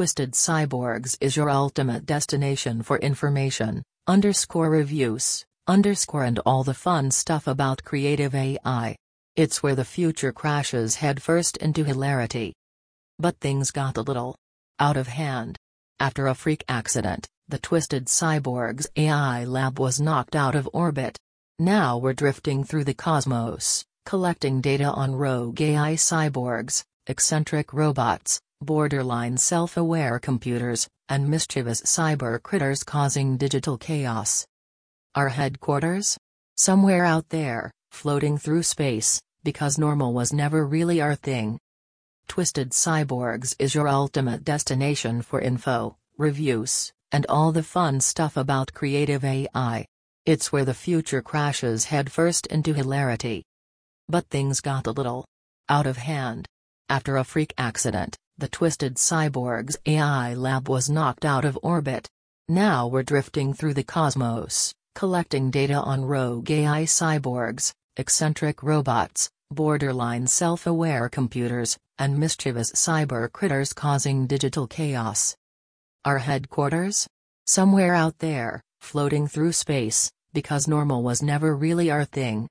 Twisted Cyborgs is your ultimate destination for information, reviews, and all the fun stuff about creative AI. It's where the future crashes headfirst into hilarity. But things got a little out of hand. After a freak accident, the Twisted Cyborgs AI lab was knocked out of orbit. Now we're drifting through the cosmos, collecting data on rogue AI cyborgs, eccentric robots, borderline self-aware computers, and mischievous cyber critters causing digital chaos. Our headquarters? Somewhere out there, floating through space, because normal was never really our thing. Twisted Cyborgs is your ultimate destination for info, reviews, and all the fun stuff about creative AI. It's where the future crashes headfirst into hilarity. But things got a little out of hand. After a freak accident, the Twisted Cyborgs AI lab was knocked out of orbit. Now we're drifting through the cosmos, collecting data on rogue AI cyborgs, eccentric robots, borderline self-aware computers, and mischievous cyber critters causing digital chaos. Our headquarters? Somewhere out there, floating through space, because normal was never really our thing.